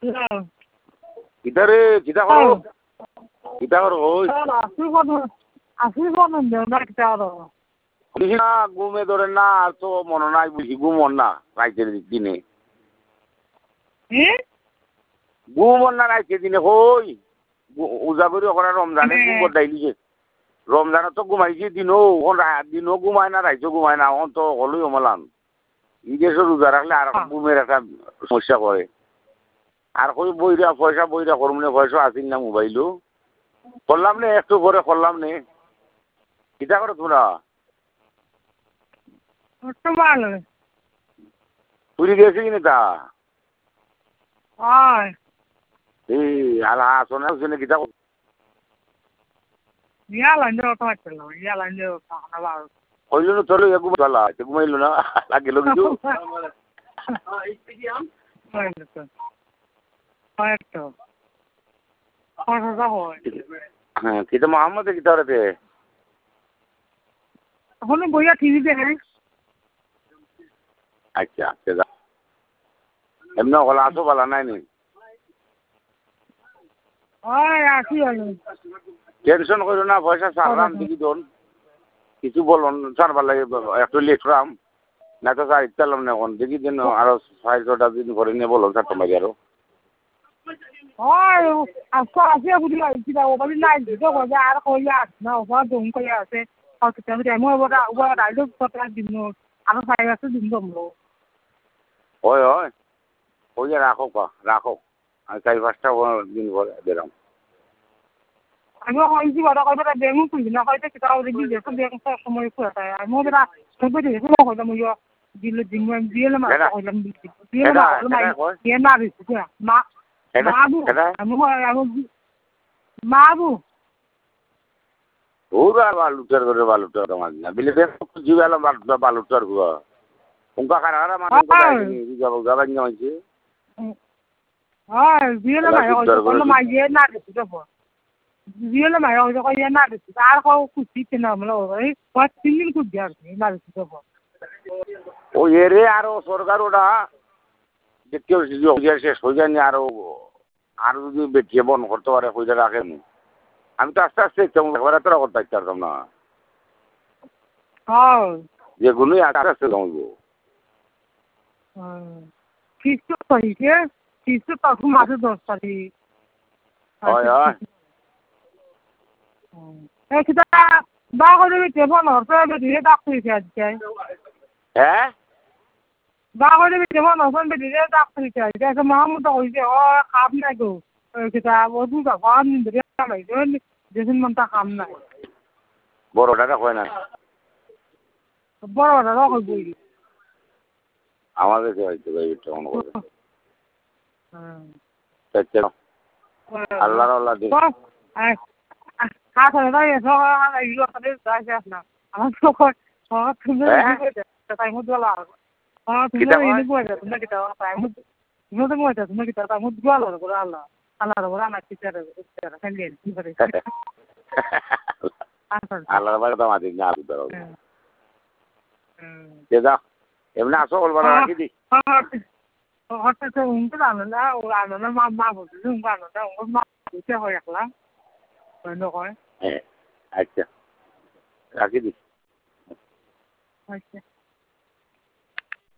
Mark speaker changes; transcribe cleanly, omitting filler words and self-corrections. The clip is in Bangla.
Speaker 1: কিতারে কিতা করো কিতা করো ওই
Speaker 2: আসি কোন না কিতা করো
Speaker 1: না ঘুমে ধরে না আর তো মনে নাই বুঝি ঘুমন না রাইতের দিনে ঘুমন না রাইতের দিনে হই উজাগরি ওখানে রমজানে ঘুম ডাইলিছে রমজানে তো ঘুমাইছি দিনও ঘুমায় না রাইতেও ঘুমায় না এখন তো হলোই অমলান ঈদের রোজা রাখলে আর ঘুমের একটা সমস্যা করে আর কই বইরা পয়সা বইরা করমনে পয়সা আসিল না মোবাইলও করলাম নে একটু করে করলাম নে কিতা করে তোরা পুরি গেছে কিনা তা এই আর আসনে আসনে কিতা হইল না চলো ঘুমালা ঘুমাইল না লাগিল কিছু হ্যাঁ কিন্তু মোহাম্মদ কিতা রে
Speaker 2: এখন বইয়া টিভি দেখে
Speaker 1: আচ্ছা আচ্ছা এমনি ওলা আসো বলা নাই নি
Speaker 2: আসি
Speaker 1: টেনশন করো না পয়সা সারলাম দিদি দোন কিছু বলুন সারবার লাগে একটু লেট রাম না তো স্যার ইচ্ছালাম না এখন দেখি দিন আরো 6-7টা দিন করে নিয়ে বলো স্যার তোমাকে আরো
Speaker 2: আজকে আসিয়া বুঝি কিনা ওখানে নাই দিতে হবে আর কইয়া আস না ওখানে দম কইয়া আছে মই ওরা রাইজক কথা দিন আরো 5 দিন দমলো
Speaker 1: হয় হয় কইয়া রাখো রাখো আমি 4-5টা দিন করে দিলাম
Speaker 2: আমি কইছি বড় কইবা বেঙ্গু কইছি না কইতে কিটা ওরে গিয়ে তো বেঙ্গু সময় কইতা আমি বেটা কইবে দেখো কইতা মই দিলে দিন মই দিলে মা কইলাম দিলে মা দিয়ে না দিছি মা মাবু আমি মাবু
Speaker 1: ওরা বালুটার করে বালুটার তোমার না বিলে বেঙ্গু জিবালা বালুটার গো উনকা কারা মানে যাব যাবা না হইছে
Speaker 2: দিলে মা কইলো মা দিয়ে না দিছি তো দিলে মা কইলো না দিছি আর কও কুছি না আমলো এই 3 দিন কুছি আর না দিছি তো
Speaker 1: ও এরে আর সরকার ওটা দেখতে শেষ হয়ে যায়নি আর যদি বেটিয়ে বন্ধ করতে পারে হয়ে রাখেন আমি তো আস্তে আস্তে একবার এতটা করতে পারতাম না যেগুলোই আস্তে আস্তে জমবো
Speaker 2: কিস্তি হয়েছে কিস্তি তখন মাসে 10 তারিখ
Speaker 1: হয় হয়
Speaker 2: কিতা বা করে কেমন হচ্ছে বেরিয়ে ডাক্তারিতে আজকে
Speaker 1: হ্যাঁ
Speaker 2: বা করে কেমন হচ্ছে বেরিয়ে ডাক্তারিতে আজকে মাহমুদ কইছে খাম নাই গো কিতা ওদু গান বেরিয়ে লাইছে যেদিন মনটা খাম নাই
Speaker 1: বড়টা কয় না
Speaker 2: বড়টা কইবই
Speaker 1: আমাদের হয়তো কেমন করে আল্লাহ আল্লাহ দিন
Speaker 2: কাছে দাঁড়িয়ে এগুলো সাথে যাইছে না আমার তো তুমি টাইমত গেলা তুমি তুমি কিতা টাইমত তুমি কিতা টাইমত গেলা করে আল্লাহ আল্লাহর বড় না কিতারে খালি কি করে
Speaker 1: আল্লাহর বড় তো মাঝে না বুঝতে পারো যা এমনি আসো বলবা রাখি দি
Speaker 2: হঠাৎ উনকে জানো না মা বলছে জানো না ওর মা বলছে হয় একলা নকয়
Speaker 1: আচ্ছা রাখি দি
Speaker 2: আচ্ছা